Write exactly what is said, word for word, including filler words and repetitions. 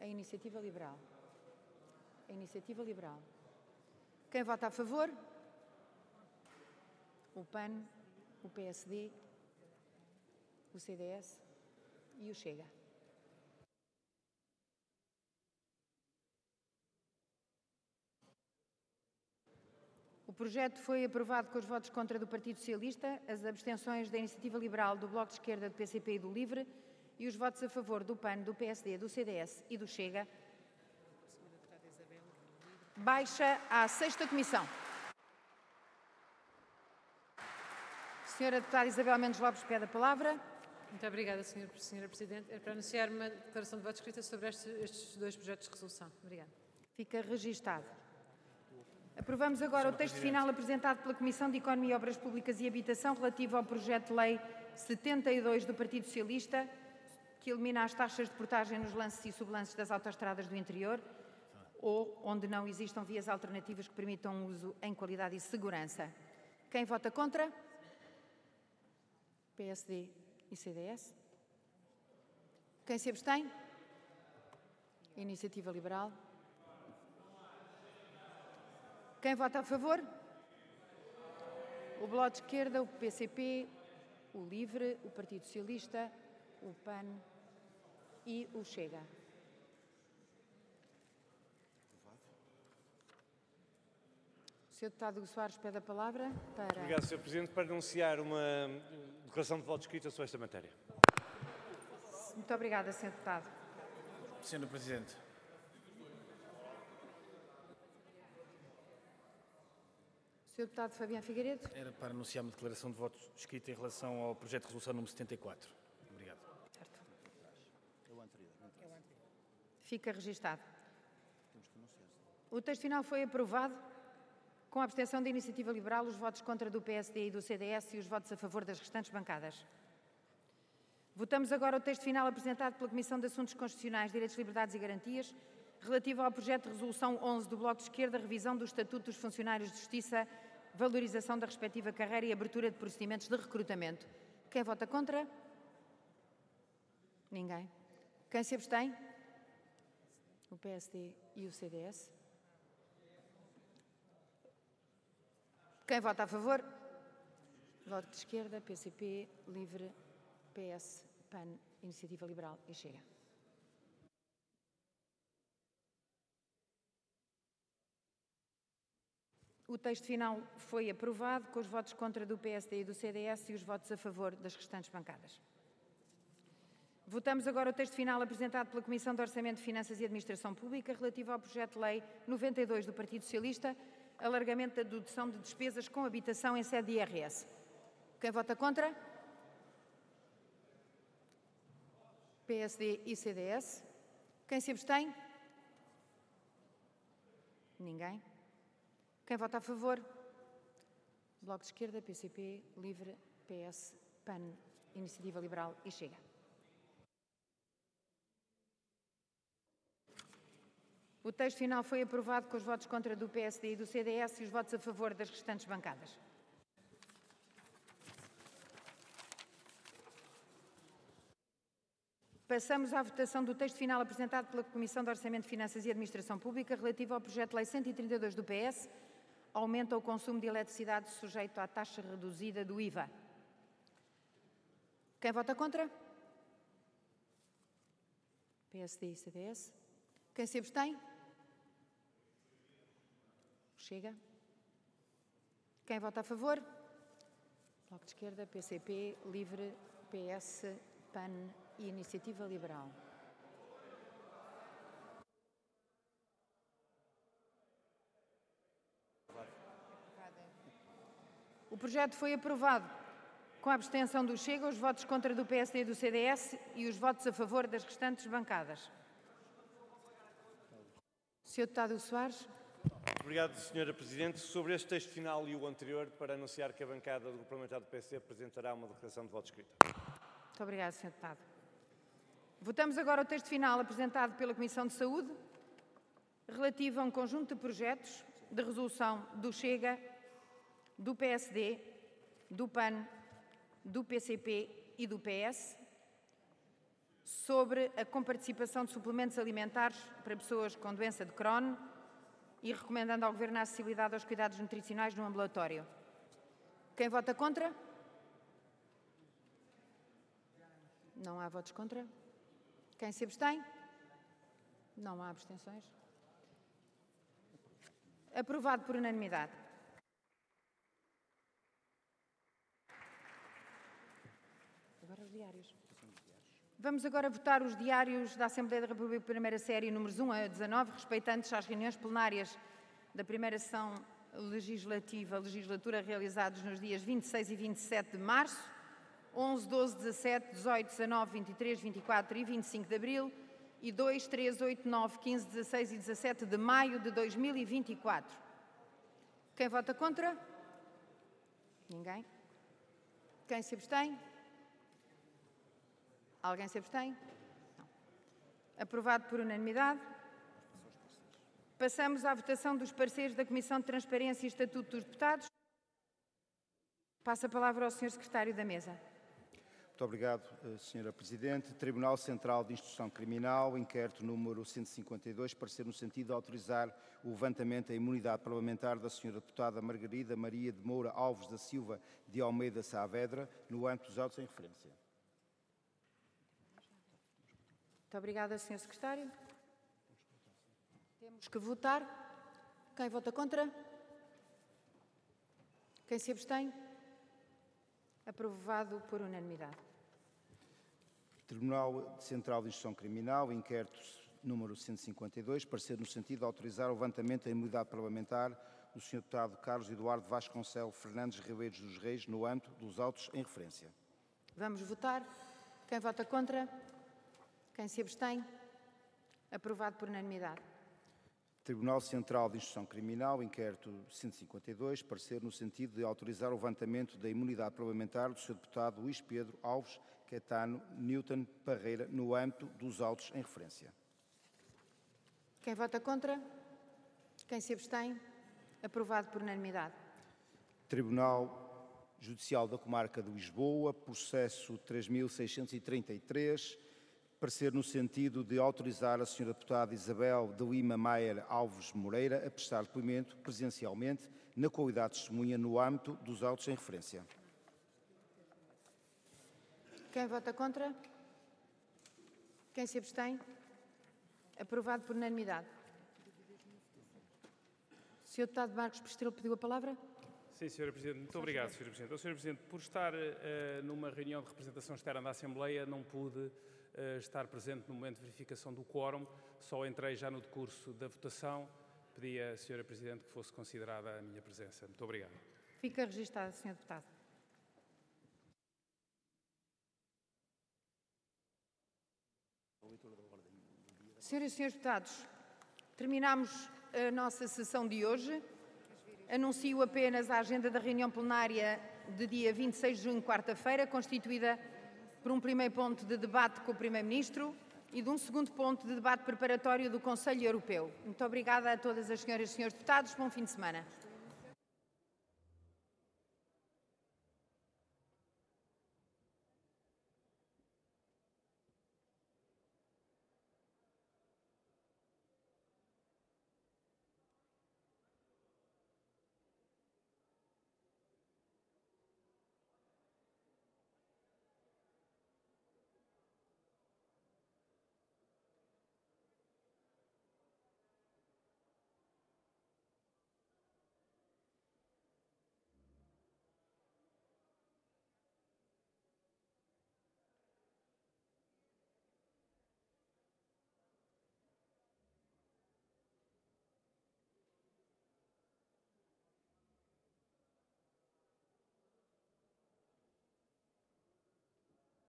A Iniciativa Liberal. A Iniciativa Liberal. Quem vota a favor? O P A N, o P S D, o C D S e o Chega. O projeto foi aprovado com os votos contra do Partido Socialista, as abstenções da Iniciativa Liberal, do Bloco de Esquerda, do P C P e do LIVRE e os votos a favor do P A N, do P S D, do C D S e do Chega. Baixa à sexta comissão. Senhora Deputada Isabel Mendes Lopes pede a palavra. Muito obrigada, Senhora Presidente. É para anunciar uma declaração de voto escrita sobre estes, estes dois projetos de resolução. Obrigada. Fica registado. Aprovamos agora o texto final apresentado pela Comissão de Economia, Obras Públicas e Habitação relativo ao projeto de lei setenta e dois do Partido Socialista, que elimina as taxas de portagem nos lances e sublances das autoestradas do interior ou onde não existam vias alternativas que permitam o uso em qualidade e segurança. Quem vota contra? P S D e C D S. Quem se abstém? Iniciativa Liberal. Quem vota a favor? O Bloco de Esquerda, o P C P, o LIVRE, o Partido Socialista, o P A N e o Chega. O senhor Deputado Hugo Soares pede a palavra para... Obrigado, senhor Presidente, para anunciar uma declaração de voto escrita sobre esta matéria. Muito obrigada, senhor Deputado. senhora Presidente. senhor Deputado Fabiano Figueiredo. Era para anunciar uma declaração de voto escrita em relação ao projeto de resolução número setenta e quatro. Obrigado. Certo. Fica registado. O texto final foi aprovado com a abstenção da Iniciativa Liberal, os votos contra do P S D e do C D S e os votos a favor das restantes bancadas. Votamos agora o texto final apresentado pela Comissão de Assuntos Constitucionais, Direitos, Liberdades e Garantias, relativo ao projeto de resolução onze do Bloco de Esquerda, revisão do Estatuto dos Funcionários de Justiça, valorização da respectiva carreira e abertura de procedimentos de recrutamento. Quem vota contra? Ninguém. Quem se abstém? O P S D e o C D S. Quem vota a favor? Bloco de Esquerda, P C P, LIVRE, P S, P A N, Iniciativa Liberal e Chega. O texto final foi aprovado com os votos contra do P S D e do C D S e os votos a favor das restantes bancadas. Votamos agora o texto final apresentado pela Comissão de Orçamento, Finanças e Administração Pública relativo ao projeto de lei noventa e dois do Partido Socialista, alargamento da dedução de despesas com habitação em sede de I R S. Quem vota contra? P S D e C D S. Quem se abstém? Ninguém. Quem vota a favor? Bloco de Esquerda, P C P, LIVRE, P S, P A N, Iniciativa Liberal e Chega. O texto final foi aprovado com os votos contra do P S D e do C D S e os votos a favor das restantes bancadas. Passamos à votação do texto final apresentado pela Comissão de Orçamento, Finanças e Administração Pública relativo ao projeto de lei cento e trinta e dois do P S, aumenta o consumo de eletricidade sujeito à taxa reduzida do I V A. Quem vota contra? P S D e C D S. Quem se abstém? Chega. Quem vota a favor? Bloco de Esquerda, P C P, LIVRE, P S, P A N e Iniciativa Liberal. O projeto foi aprovado com a abstenção do Chega, os votos contra do P S D e do C D S e os votos a favor das restantes bancadas. senhor Deputado Soares. Obrigado, senhora Presidente. Sobre este texto final e o anterior, para anunciar que a bancada do Grupo Parlamentar do P S D apresentará uma declaração de voto escrita. Muito obrigada, senhor Deputado. Votamos agora o texto final apresentado pela Comissão de Saúde, relativo a um conjunto de projetos de resolução do Chega, do P S D, do P A N, do P C P e do P S, sobre a comparticipação de suplementos alimentares para pessoas com doença de Crohn e recomendando ao Governo a acessibilidade aos cuidados nutricionais no ambulatório. Quem vota contra? Não há votos contra. Quem se abstém? Não há abstenções. Aprovado por unanimidade. Agora os diários. Vamos agora votar os diários da Assembleia da República, primeira série, números um a dezanove, respeitantes às reuniões plenárias da primeira sessão legislativa, legislatura, realizados nos dias vinte e seis e vinte e sete de março, onze, doze, dezassete, dezoito, dezanove, vinte e três, vinte e quatro e vinte e cinco de abril e dois, três, oito, nove, quinze, dezasseis e dezassete de maio de dois mil e vinte e quatro. Quem vota contra? Ninguém. Quem se abstém? Alguém se abstém? Não. Aprovado por unanimidade. Passamos à votação dos pareceres da Comissão de Transparência e Estatuto dos Deputados. Passo a palavra ao senhor Secretário da Mesa. Muito obrigado, senhora Presidente. Tribunal Central de Instrução Criminal, inquérito número cento e cinquenta e dois, parecer no sentido de autorizar o levantamento da imunidade parlamentar da senhora Deputada Margarida Maria de Moura Alves da Silva de Almeida Saavedra, no âmbito dos autos em referência. Muito obrigada, senhor Secretário. Temos que votar. Quem vota contra? Quem se abstém? Aprovado por unanimidade. Tribunal Central de Instrução Criminal, inquérito número cento e cinquenta e dois, parecer no sentido de autorizar o levantamento da imunidade parlamentar do senhor Deputado Carlos Eduardo Vasconcelos Fernandes Ribeiro dos Reis, no âmbito dos autos em referência. Vamos votar. Quem vota contra? Quem se abstém? Aprovado por unanimidade. Tribunal Central de Instrução Criminal, inquérito cento e cinquenta e dois, parecer no sentido de autorizar o levantamento da imunidade parlamentar do senhor Deputado Luís Pedro Alves Caetano Newton Parreira, no âmbito dos autos em referência. Quem vota contra? Quem se abstém? Aprovado por unanimidade. Tribunal Judicial da Comarca de Lisboa, processo três mil seiscentos e trinta e três, parecer no sentido de autorizar a senhora Deputada Isabel de Lima Maier Alves Moreira a prestar depoimento presencialmente na qualidade de testemunha no âmbito dos autos em referência. Quem vota contra? Quem se abstém? Aprovado por unanimidade. O senhor Deputado Marcos Pestrelo pediu a palavra? Sim, senhora Presidente. Muito obrigado, senhora Presidente. senhora Presidente, por estar uh, numa reunião de representação externa da Assembleia, não pude uh, estar presente no momento de verificação do quórum. Só entrei já no decurso da votação. Pedi à senhora Presidente que fosse considerada a minha presença. Muito obrigado. Fica registado, senhor Deputado. Senhoras e senhores deputados, terminamos a nossa sessão de hoje. Anuncio apenas a agenda da reunião plenária de dia vinte e seis de junho, quarta-feira, constituída por um primeiro ponto de debate com o Primeiro-Ministro e de um segundo ponto de debate preparatório do Conselho Europeu. Muito obrigada a todas as senhoras e senhores deputados. Bom fim de semana.